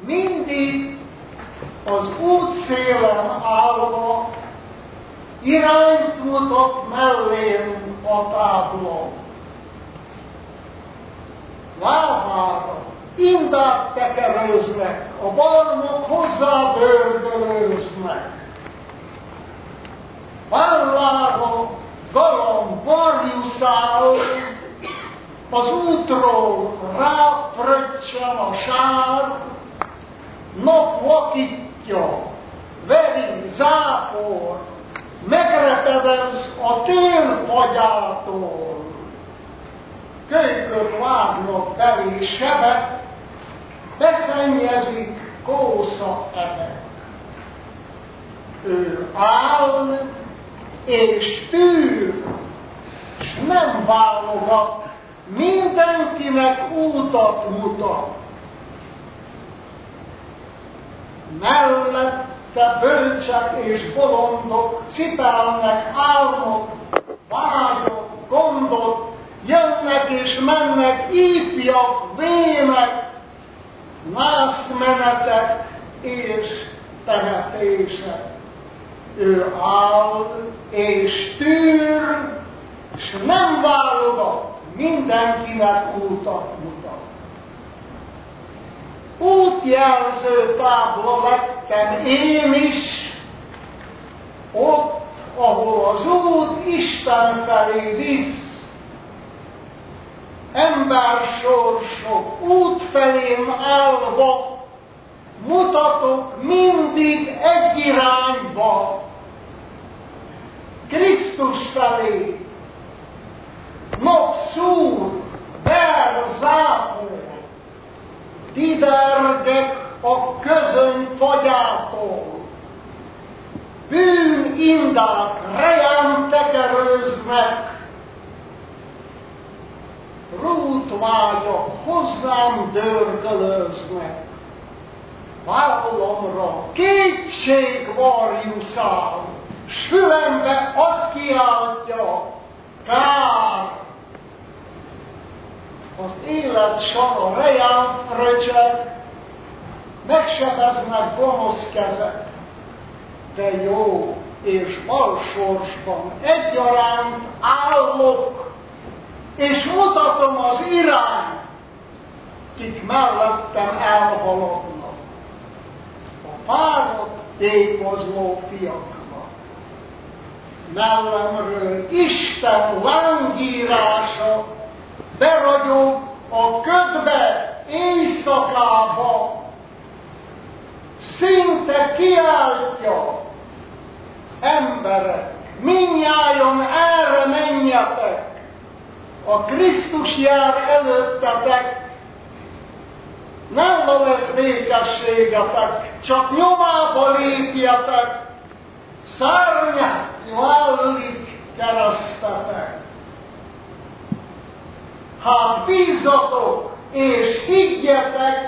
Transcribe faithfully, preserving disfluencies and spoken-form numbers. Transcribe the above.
mindig az útszélen állva irányt mutat mellém a tábla. Lábára indát tekerőznek, a barmok hozzá bőrdölőznek. Vállára galamb varjuszál, az útról ráfröccsen a sár, nap vakítja, veri zápor, megrepedez a télfagyától. Kölykök vágnak belé sebek, beszennyezik kósza ebek. Ő áll és tűr, s nem válogat, mindenkinek útat mutat. Mellette bölcsek és bolondok cipelnek álmok, vágyok, gondot, jönnek és mennek ifjak, vének, nászmenetek és temetések. Ő áll és tűr, és nem válogat, mindenkinek útat mutat. Útjelző tábla lettem én is, ott, ahol az út Isten felé visz. Embersorsok út felém állva, mutatok mindig egy irányba, Krisztus felé. Napszúr, ver zápor, didergek a közöny fagyától. Bűnindák reján tekerőznek, rútvágyak hozzám dörgölöznek. Vállamra kétség varjuszál, s fülembe azt kiáltja, kár! Az élet sara reján fröcseg, megsebeznek gonosz kezek, de jó és bal sorsban egyaránt állok, és mutatom az irányt, kik mellettem elhaladnak, a fáradt tékozló fiaknak. Mellemről Isten lángírása beragyog a ködbe éjszakába, szinte kiáltja, emberek, mindnyájan erre menjetek, a Krisztus jár előttetek, nem lesz békességetek, csak nyomába lépjetek, szárnyat vállik keresztetek. Hát bízzatok és higgyetek,